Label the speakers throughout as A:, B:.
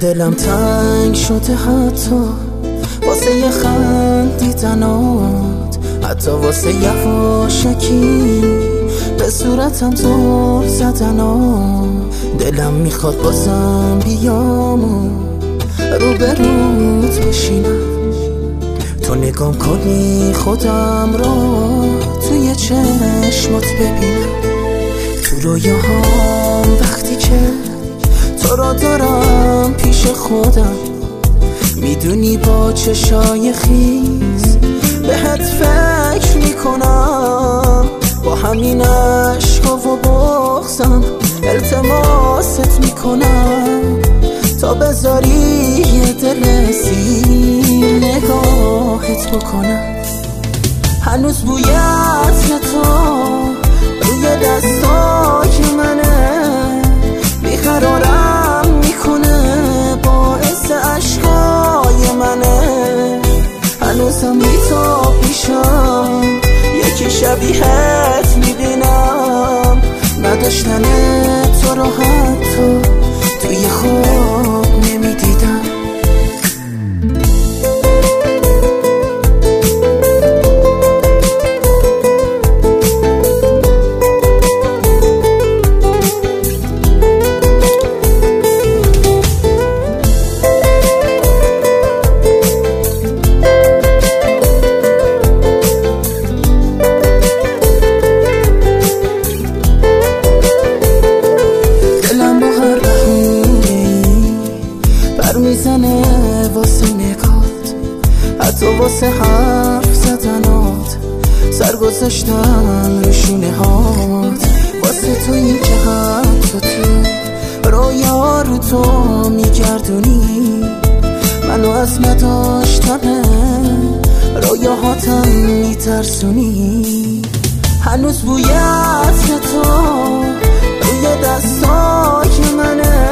A: دلم تنگ شده حتی واسه یه خندیدنات، حتی واسه یواشکی به صورتم زل زدنات. دلم میخواد بازم بیام و روبروت بشینم، تو نگام کنی خودم را توی چشمات ببینم. تو رویاهام وقتی که تو را دارم پیش خودم، میدونی با چشای خیس بهت فکر میکنم. با همین عشقا و بغضم التماست میکنم تا بذاری یه دل سیر نگاهت بکنم. هنوز بوی عطر تو روی دستای منه، بیقرارم میکنه باعث عشقای منه. هنوزم میتابیشم یکی شبیهت میبینم، نداشتن تو رو حتی توی خواب نمیدیدم. میزنه واسه نگات، حتی واسه حرف زدنات، سر گذاشتن رو شونه هات. واسه تو این که حتی تو رویا رو تو میگردونی، منو از نداشتن رویاهاتم میترسونی. هنوز بوی عطر تو روی دستای منه،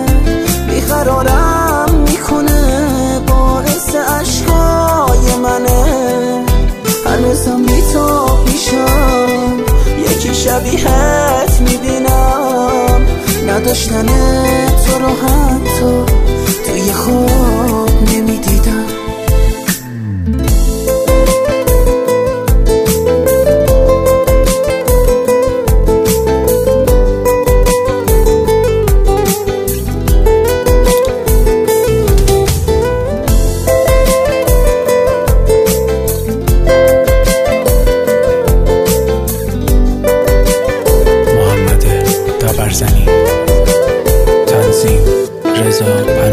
A: بیقرارم میکنه باعث عشقای منه. هنوزم میتابیشم یکی شبیهت میبینم، نداشتن تو رو حتی توی خواب نمیدیدم.
B: تنظیم رضا